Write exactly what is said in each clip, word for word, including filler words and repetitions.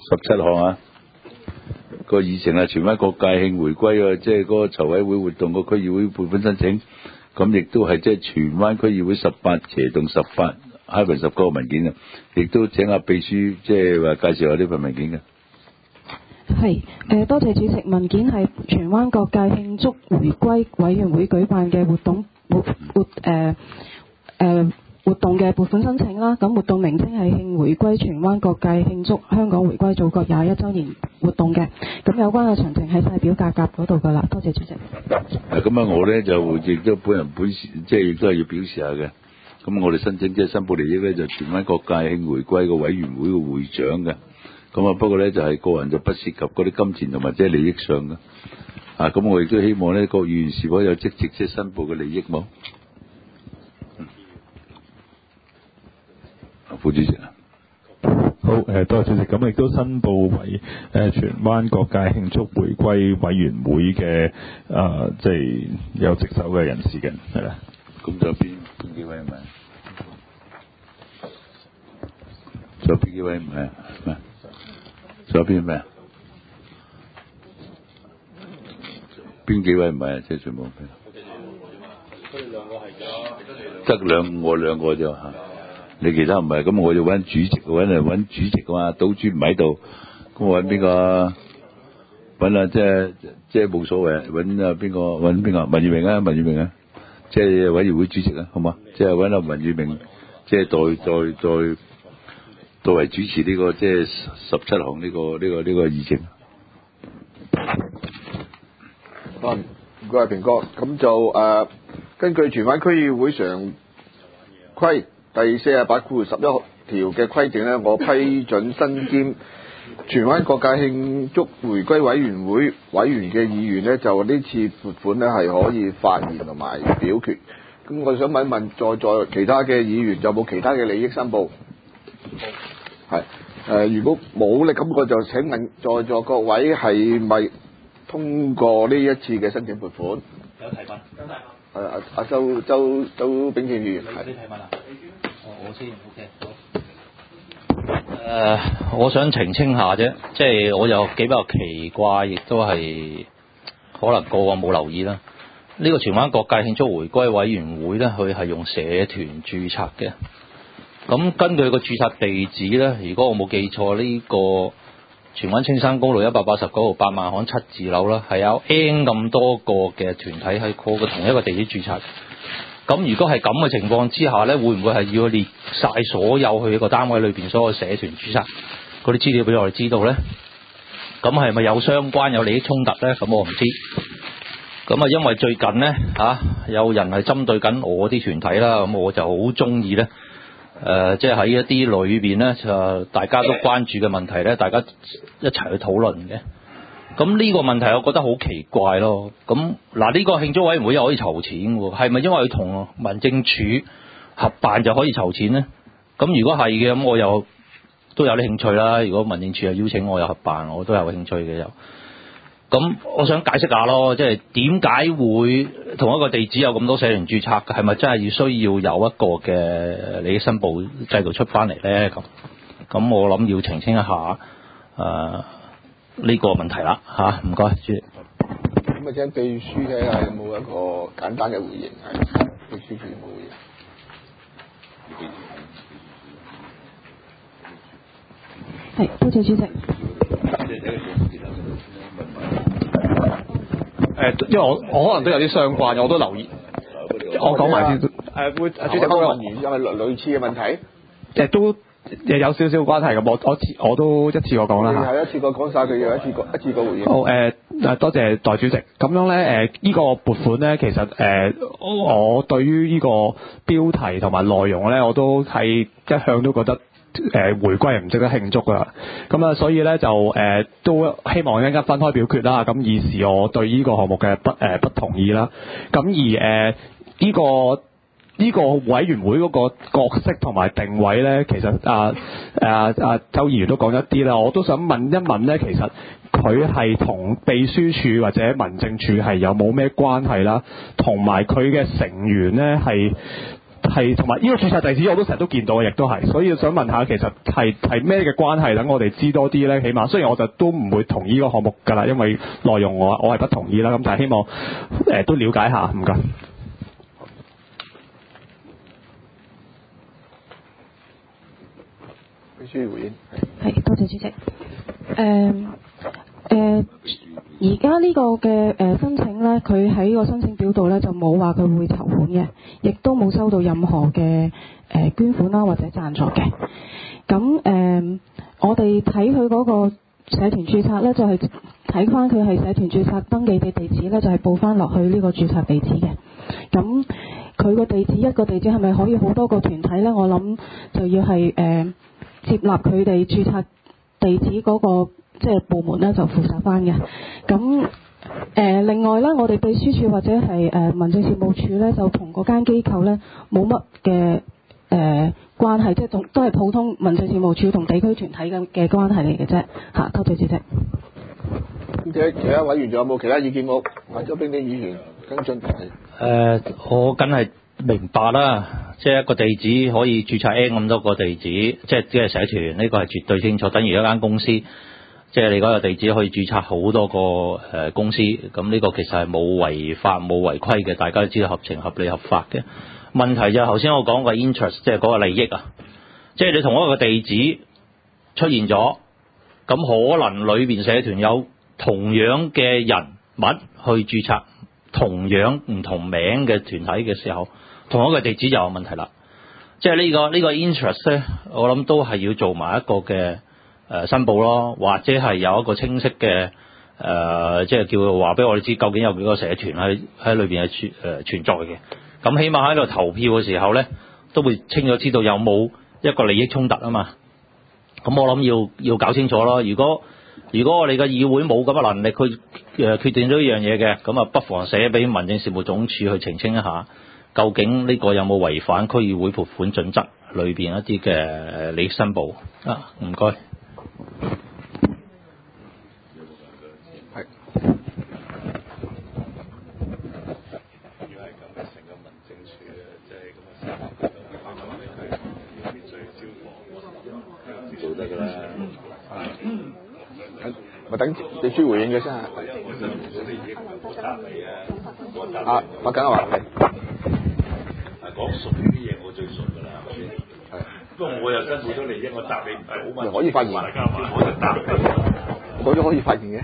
十七項啊，個議程係荃灣各界慶回歸啊，即係嗰個籌委會活動個區議會撥款申請，咁亦都係即係荃灣區議會十八斜動十八 hyphen 十個文件啊，亦都請阿秘書即係話介紹下呢份文件嘅。 係，誒多謝主席。文件係荃灣各界慶祝回歸委員會舉辦嘅活動活活誒誒、呃呃、活動嘅撥款申請啦。咁活動名稱係慶回歸荃灣各界慶祝香港回歸祖國廿一週年活動嘅。咁有關嘅詳情喺晒表格夾嗰度㗎啦。多謝主席。 誒咁啊，我咧就亦都本人本即係亦都係要表示下嘅。咁我哋申請即係申報利益咧，就荃灣各界慶回歸個委員會嘅會長嘅。咁啊，不過咧就係、是、個人就不涉及嗰啲金錢同埋即係利益上嘅。啊，咁我亦都希望咧，各議員是否有積極即係申報嘅利益冇？啊，副主席啊。 好，誒多謝主席。咁亦都申報為誒荃灣各界慶祝回歸委員會嘅誒，即係有值守嘅人士嘅，係啦。 咁仲有邊邊幾位唔係？仲有邊幾位唔係？咩？仲有邊咩？邊幾位唔係啊？即係全部邊？佢哋兩個係得兩我兩個啫嚇。你其他唔係，咁我就揾主席，揾嚟揾主席啊嘛。賭主唔喺度，咁我揾邊個？揾啊，即係即係冇所謂，揾啊邊個？揾邊個？文裕明啊，文裕明啊，即係委員會主席啊，好嘛？即係揾阿文裕明，即係代代代代為主持呢個即係十七項呢個呢個呢個議程。 啊，唔該，平哥。咁就誒、呃，根據荃灣區議會常規第四十八括十一條嘅規定咧，我批准身兼荃灣各界慶祝回歸委員會委員嘅議員咧，就呢次撥款咧係可以發言同埋表決。咁我想問一問，在座其他嘅議員有冇其他嘅利益申報？係誒、呃，如果冇咧，咁我就請問在座各位係咪通過呢一次嘅申請撥款？ 有提問，有提問。 誒阿阿周周周炳健議員， 你提問啊？我我先 OK 好。誒、呃，我想澄清下啫，即係我有幾比較奇怪，亦都係可能個個冇留意啦。呢、這個荃灣各界慶祝回歸委員會咧，佢係用社團註冊嘅。咁根據個註冊地址咧，如果我冇記錯，呢、這個荃灣青山公路一百八十九號八萬巷七字樓啦，係有 N 咁多個嘅團體喺嗰個同一個地址註冊。咁如果係咁嘅情況之下咧，會唔會係要列晒所有去一個單位裏邊所有社團註冊嗰啲資料俾我哋知道咧？咁係咪有相關有利益衝突咧？咁我唔知。咁啊，因為最近咧嚇、啊、有人係針對緊我啲團體啦，咁我就好中意咧。誒、呃，即係喺一啲裏邊咧，就大家都關注嘅問題咧，大家一齊去討論嘅。咁呢個問題，我覺得好奇怪咯。咁嗱，呢個慶祝委員會又可以籌錢喎，係咪因為佢同民政處合辦就可以籌錢呢？咁如果係嘅，咁我又都有啲興趣啦。如果民政處又邀請我又合辦，我都有興趣嘅又。咁我想解釋下咯，即係點解會同一個地址有咁多社團註冊嘅？係咪真係要需要有一個嘅利益申報制度出翻嚟咧？咁咁我諗要澄清一下誒呢、呃呢個問題啦嚇，唔該主席。 咁啊，請秘書睇下有冇一個簡單嘅回應係秘書處有冇回應？ 係，多謝主席。 誒，因為我我可能都有啲相關，我都留意。我講埋先。誒會，主席嗰個問完，因為類似嘅問題。 誒都有少少關係咁，我我我都一次過講啦嚇。 係一次過講晒佢，有一次過一次過回應。 好誒誒，多謝代主席。咁樣咧誒，依個撥款咧，其實誒我對於依個標題同埋內容咧，我都係一向都覺得。誒、呃、回歸係唔值得慶祝㗎，咁啊所以咧就誒、呃、都希望一陣間分開表決啦。咁以示我對呢個項目嘅不誒、呃、不同意啦。咁而誒呢、呃這個呢、這個委員會嗰個角色同埋定位咧，其實啊啊啊周議員都講一啲啦。我都想問一問咧，其實佢係同秘書處或者民政處係有冇咩關係啦？同埋佢嘅成員咧係。係係同埋呢個註冊地址我都成日都見到嘅，亦都係，所以想問下其實係係咩嘅關係，等我哋知多啲咧。起碼雖然我就都唔會同意呢個項目㗎啦，因為內容我我係不同意啦。咁但係希望誒、呃、都了解下，唔該。 秘書回應。 係，多謝主席。誒、呃、誒，而家呢個嘅誒申請咧，佢喺個申請表度咧就冇話佢會籌款嘅，亦都冇收到任何嘅誒捐款啦或者贊助嘅。咁誒、呃，我哋睇佢嗰個社團註冊咧，就係睇翻佢係社團註冊登記嘅地址咧，就係、是、報翻落去呢個註冊地址嘅。咁佢個地址一個地址係咪可以好多個團體咧？我諗就要係誒、呃、接納佢哋註冊地址嗰、那個即係、就是、部門咧，就負責翻嘅。咁誒、呃、另外咧，我哋秘書處或者係誒、呃、民政事務處咧，就同嗰間機構咧冇乜嘅誒關係，即係都係普通民政事務處同地區團體嘅嘅關係嚟嘅啫。嚇，多謝主席。 咁其其他委員仲有冇其他意見冇？或者邊啲議員跟進？係誒、 呃，我梗係明白啦，即係一個地址可以註冊 N 咁多個地址，即係即係社團呢個係絕對清楚，等於一間公司，即係你嗰個地址可以註冊好多個誒公司，咁呢個其實係冇違法冇違規嘅，大家都知道合情合理合法嘅。問題就係頭先我講個 interest， 即係嗰個利益啊，即係你同一個地址出現咗，咁可能裏邊社團有同樣嘅人物去註冊同樣唔同名嘅團體嘅時候，同一個地址就有問題啦。即係呢個呢個 interest 咧，我諗都係要做埋一個嘅誒申報咯，或者係有一個清晰嘅誒，即係叫話俾我哋知究竟有幾個社團喺喺裏邊係存誒存在嘅。咁起碼喺度投票嘅時候咧，都會清楚知道有冇一個利益衝突啊嘛。咁我諗要要搞清楚咯。如果如果我哋嘅議會冇咁嘅能力去誒決定咗呢樣嘢嘅，咁啊不妨寫俾民政事務總署去澄清一下，究竟呢個有冇違反區議會撥款準則裏邊一啲嘅利益申報啊？唔該。 係。 做得㗎啦。 咪等秘書回應嘅先啊！啊，我梗係話係。 講熟呢啲嘢我最熟㗎啦，係。不過我又申報咗利益，我答你唔係好問。 可以發言。 大家話我就答你。 我都可以發言嘅。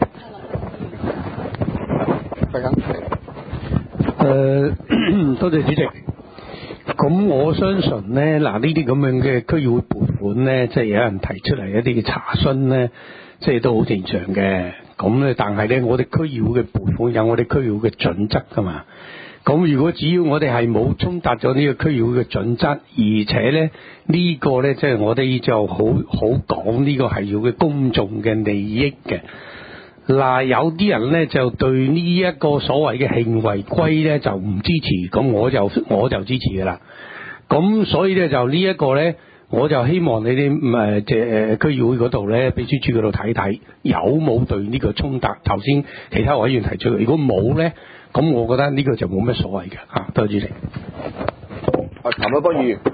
費緊。 誒，多謝主席。咁我相信咧，嗱呢啲咁樣嘅區議會撥款咧，即係有人提出嚟一啲嘅查詢咧，即係都好正常嘅。咁咧，但係咧，我哋區議會嘅撥款有我哋區議會嘅準則㗎嘛。咁如果只要我哋係冇衝突咗呢個區議會嘅準則，而且咧呢個咧，即係我哋就好好講呢個係要嘅公眾嘅利益嘅。嗱，有啲人咧就對呢一個所謂嘅慶違規咧就唔支持，咁我就我就支持㗎啦。咁所以咧就呢一個咧，我就希望你哋誒即係誒區議會嗰度咧，秘書處嗰度睇睇有冇對呢個衝突。頭先其他委員提出，如果冇咧，咁我覺得呢個就冇咩所謂嘅嚇。多謝主席。 啊，譚凱邦議員。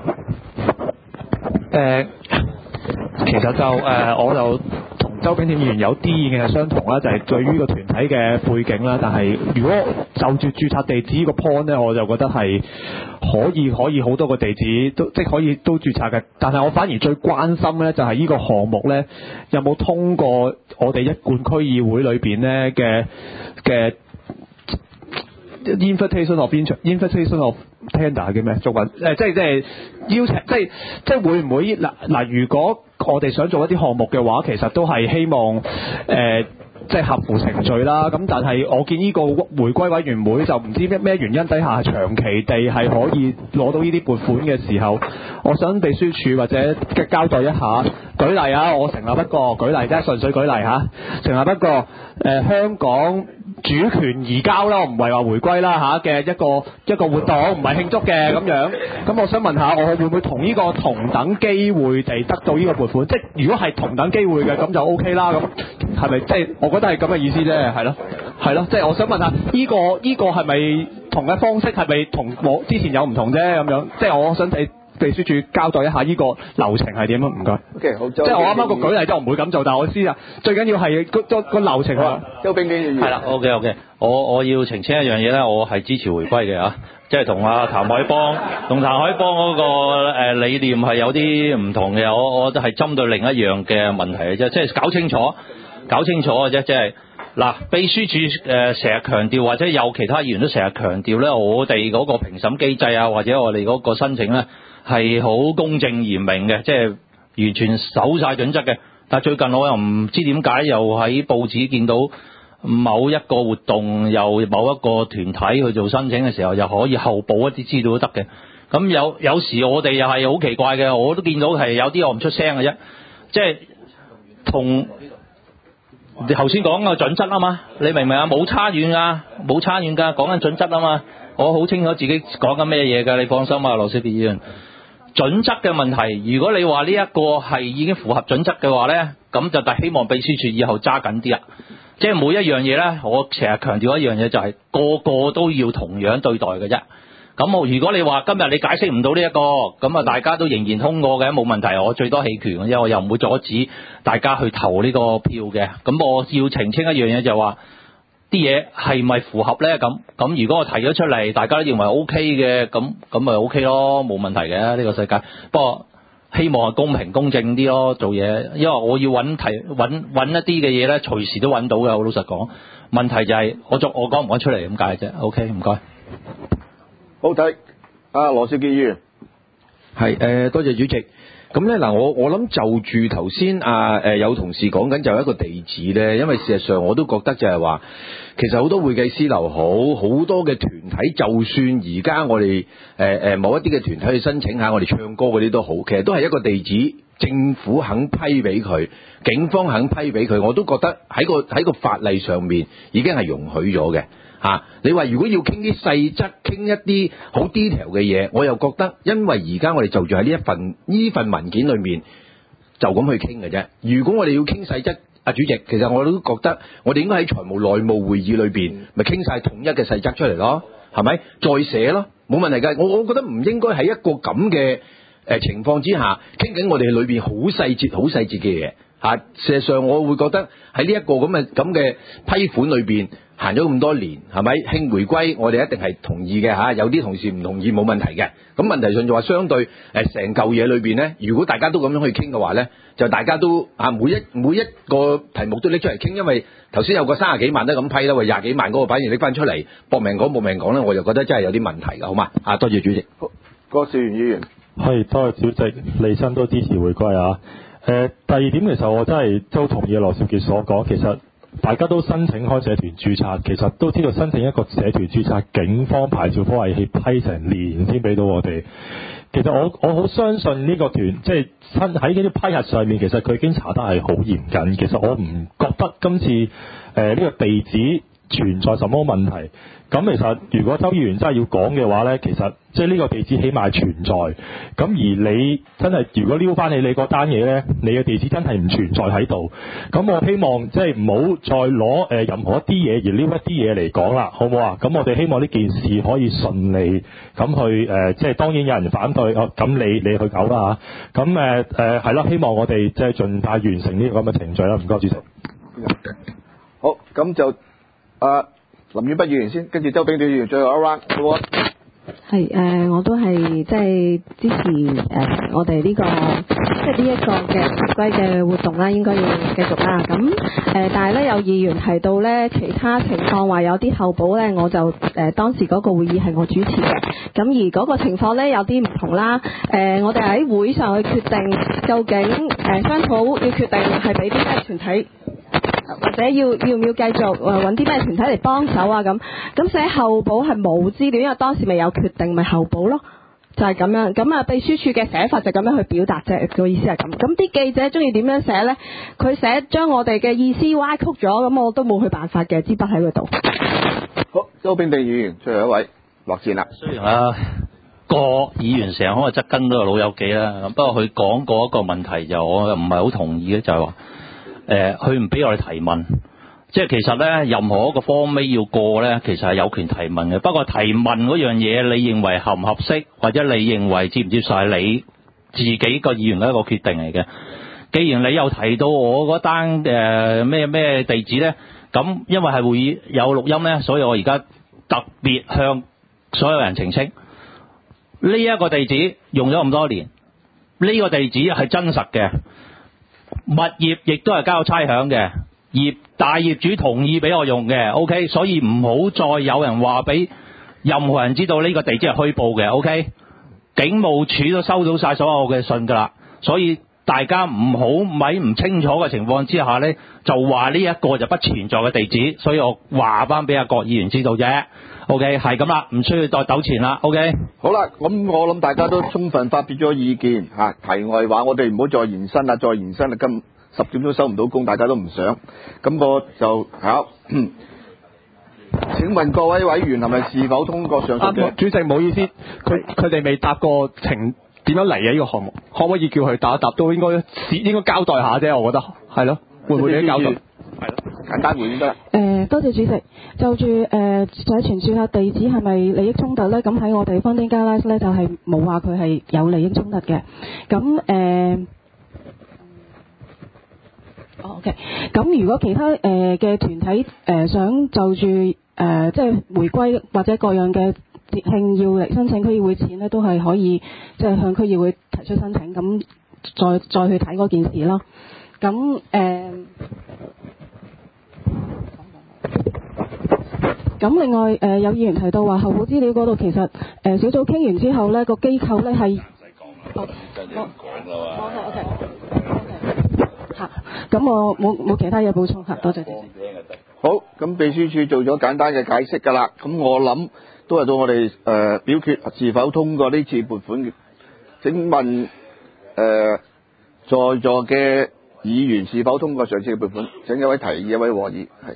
誒，其實就誒、呃，我就同周炳添議員有啲意見係相同啦，就係、是、對於個團體嘅背景啦。但係如果就住註冊地址個 point 咧，我就覺得係可以可以好多個地址都即係可以都註冊嘅。但係我反而最關心咧，就係呢個項目咧有冇通過我哋一貫區議會裏邊咧嘅嘅 invitation of invitation of tender 叫咩？中文誒即係即係邀請，即係即係會唔會嗱嗱？如果我哋想做一啲項目嘅話，其實都係希望誒、呃、即係合乎程序啦。咁但係我見呢個回歸委員會就唔知咩咩原因底下長期地係可以攞到呢啲撥款嘅時候，我想秘書處或者嘅交代一下。舉例啊，我成立一個舉例啫，純粹舉例嚇，成立一個誒、呃、香港主權移交啦，我唔係話回歸啦嚇嘅一個一個活動，唔係慶祝嘅咁樣。咁我想問下，我會唔會同呢個同等機會地得到呢個撥款？即係如果係同等機會嘅，咁就 O K 啦。咁係咪即係我覺得係咁嘅意思啫？係咯，係咯。即係我想問下，呢個呢個係咪同嘅方式係咪同我之前有唔同啫？咁樣即係我想睇秘書處交代一下呢個流程係點啊？唔該。 OK， 好。即係我啱啱個舉例即係我唔會咁做，但係我知啊，最緊要係個個個流程啊。 周冰冰係啦 ，OK OK，我我要澄清一樣嘢咧，我係支持回歸嘅嚇，即係同阿譚海邦同譚海邦嗰個誒理念係有啲唔同嘅，我我都係針對另一樣嘅問題嘅啫，即係搞清楚，搞清楚嘅啫，即係。嗱，秘書處誒成日強調，或者有其他議員都成日強調咧，我哋嗰個評審機制啊，或者我哋嗰個申請咧係好公正嚴明嘅，即係完全守晒準則嘅。但係最近我又唔知點解又喺報紙見到某一個活動，又某一個團體去做申請嘅時候，又可以後補一啲資料都得嘅。咁有有時我哋又係好奇怪嘅，我都見到係有啲我唔出聲嘅啫，即係同。你頭先講個準則啊嘛，你明唔明啊？冇差遠噶，冇差遠噶，講緊準則啊嘛。我好清楚自己講緊咩嘢㗎，你放心啊，羅少傑議員。準則嘅問題，如果你話呢一個係已經符合準則嘅話咧，咁就希望秘書處以後揸緊啲啦。即係每一樣嘢咧，我成日強調一樣嘢就係個個都要同樣對待嘅啫。咁我如果你話今日你解釋唔到呢一個，咁啊大家都仍然通過嘅，冇問題，我最多棄權嘅啫，我又唔會阻止大家去投呢個票嘅。咁我要澄清一樣嘢就係話，啲嘢係咪符合咧？咁咁如果我提咗出嚟，大家都認為 O K 嘅，咁咁咪 O K 咯，冇問題嘅呢個世界。不過希望係公平公正啲咯，做嘢，因為我要揾題揾揾一啲嘅嘢咧，隨時都揾到嘅。我老實講，問題就係我作我講唔講出嚟咁解啫。O K， 唔該。 好睇，阿羅少傑議員， 係誒、呃，多謝主席。咁咧嗱，我我諗就住頭先啊誒有同事講緊就一個地址咧，因為事實上我都覺得就係話，其實好多會計師樓好好多嘅團體，就算而家我哋誒誒某一啲嘅團體去申請下我哋唱歌嗰啲都好，其實都係一個地址，政府肯批俾佢，警方肯批俾佢，我都覺得喺個喺個法例上面已經係容許咗嘅。嚇、啊！你話如果要傾啲細則，傾一啲好 detail 嘅嘢，我又覺得，因為而家我哋就住喺呢一份呢份文件裏面，就咁去傾嘅啫。如果我哋要傾細則，阿主席，其實我都覺得，我哋應該喺財務內務會議裏邊，咪傾晒統一嘅細則出嚟咯，係咪？再寫咯，冇問題㗎。我我覺得唔應該喺一個咁嘅誒情況之下，傾緊我哋裏邊好細節、好細節嘅嘢。嚇、啊！事實上，我會覺得喺呢一個咁嘅咁嘅批款裏邊行咗咁多年，係咪慶回歸？我哋一定係同意嘅嚇、啊。有啲同事唔同意冇問題嘅。咁問題上就話相對誒成嚿嘢裏邊咧，如果大家都咁樣去傾嘅話咧，就大家都啊每一每一個題目都拎出嚟傾，因為頭先有個三十幾萬都咁批啦，喂廿幾萬嗰個反而拎翻出嚟搏命講冇命講咧，我就覺得真係有啲問題㗎，好嘛？啊，多謝主席。 郭兆元議員， 係多謝主席，利申都支持回歸啊！誒、呃、第二點其實我真係都同意羅少傑所講，其實大家都申請開社團註冊，其實都知道申請一個社團註冊，警方牌照科係批成年先俾到我哋。其實我我好相信呢個團，即係喺呢啲批核上面，其實佢已經查得係好嚴謹。其實我唔覺得今次誒呢、呃這個地址存在什麼問題。咁其實如果周議員真係要講嘅話呢，其實即係呢個地址起碼存在。咁而你真係如果撩翻起你嗰單嘢呢，你嘅地址真係唔存在喺度。咁我希望即係唔好再攞誒任何一啲嘢而撩一啲嘢嚟講啦，好唔好啊？咁我哋希望呢件事可以順利咁去誒、呃，即係當然有人反對，哦咁你你去搞啦嚇。咁誒誒係咯，希望我哋即係盡快完成呢個咁嘅程序啦。唔該，主席。 好，咁就啊。林遠北議員先，跟住周炳短議員，最後一 round，好唔好？ 係誒、呃，我都係即係支持誒、呃，我哋呢、這個即係呢一個嘅回歸嘅活動啦，應該要繼續啦。咁誒、呃，但係咧有議員提到咧其他情況話有啲候補咧，我就誒、呃、當時嗰個會議係我主持嘅，咁而嗰個情況咧有啲唔同啦。誒、呃，我哋喺會上去決定究竟誒商討要決定係俾啲咩團體。或者要要唔要繼續誒揾啲咩團體嚟幫手啊？咁咁寫候補係冇資料，因為當時未有決定，咪候補咯，就係、是、咁樣。咁啊，秘書處嘅寫法就咁樣去表達啫，個意思係咁。咁啲記者中意點樣寫咧？佢寫將我哋嘅意思歪曲咗，咁我都冇佢辦法嘅，支筆喺嗰度。 好，周炳定議員，最後一位落線啦。 雖然啊，個議員成日可能側根都係老友記啦，不過佢講過一個問題就我又唔係好同意嘅，就係話。誒，佢唔俾我哋提問， 即係其實咧，任何一個科尾要過咧，其實係有權提問嘅。不過提問嗰樣嘢，你認為合唔合適，或者你認為接唔接受係你自己個議員嘅一個決定嚟嘅。既然你又提到我嗰單誒咩咩地址咧，咁因為係會議有錄音咧，所以我而家特別向所有人澄清，呢一個地址用咗咁多年，呢個地址係真實嘅，物業亦都係交差餉嘅，業大業主同意俾我用嘅 ，OK， 所以唔好再有人話俾任何人知道呢個地址係虛報嘅 ，OK， 警務處都收到晒所有嘅信㗎啦，所以大家唔好喺唔清楚嘅情況之下呢，就話呢一個就不存在嘅地址，所以我話翻俾阿郭議員知道啫。OK， 係咁啦，唔需要再糾纏啦。OK， 好啦，咁我諗大家都充分發表咗意見嚇，題外話我哋唔好再延伸啦，再延伸啦，今十點都收唔到工，大家都唔想。咁我就考，請問各位委員係咪是否通過上述嘅？ 啊、主席唔好意思，佢佢哋未答過程點樣嚟嘅呢個項目，可唔可以叫佢答一答？都應該應該交代下啫，我覺得係咯，會唔會你交代？係咯， 簡單回應得啦。 誒，多謝主席。就住誒社團註冊地址係咪利益衝突咧？咁喺我哋 funding guidelines 咧就係冇話佢係有利益衝突嘅。咁誒，哦 OK。咁如果其他誒嘅團體誒想就住誒即係回歸或者各樣嘅節慶要嚟申請區議會錢咧，都係可以即係向區議會提出申請，咁再再去睇嗰件事咯。咁誒。咁另外誒、呃、有議員提到話候補資料嗰度其實誒、呃、小組傾完之後咧個機構咧係哦哦 OK 嚇，咁我冇冇其他嘢補充嚇，多謝主席。 好，咁秘書處做咗簡單嘅解釋㗎啦，咁我諗都係到我哋誒、呃、表決是否通過呢次撥款。請問誒、呃、在座嘅議員是否通過上次嘅撥款？請一位提議，一位和議係。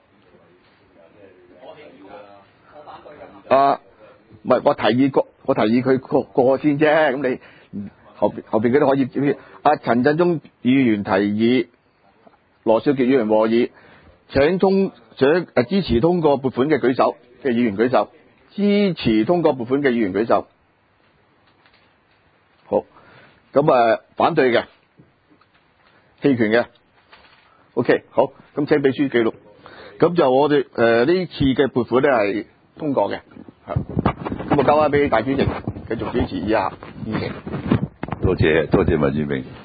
啊，唔係我提議過，我提議佢過過先啫。咁你後邊後邊嗰啲可以接邊？阿陳振中議員提議，羅少傑議員和議，請通想誒支持通過撥款嘅舉手嘅議員舉手，支持通過撥款嘅議員舉手。好，咁誒反對嘅，棄權嘅 ，OK， 好，咁請秘書記錄。咁就我哋誒呢次嘅撥款咧係通過嘅，咁我交翻俾大主席繼續主持以下議程。 多謝多謝文裕明。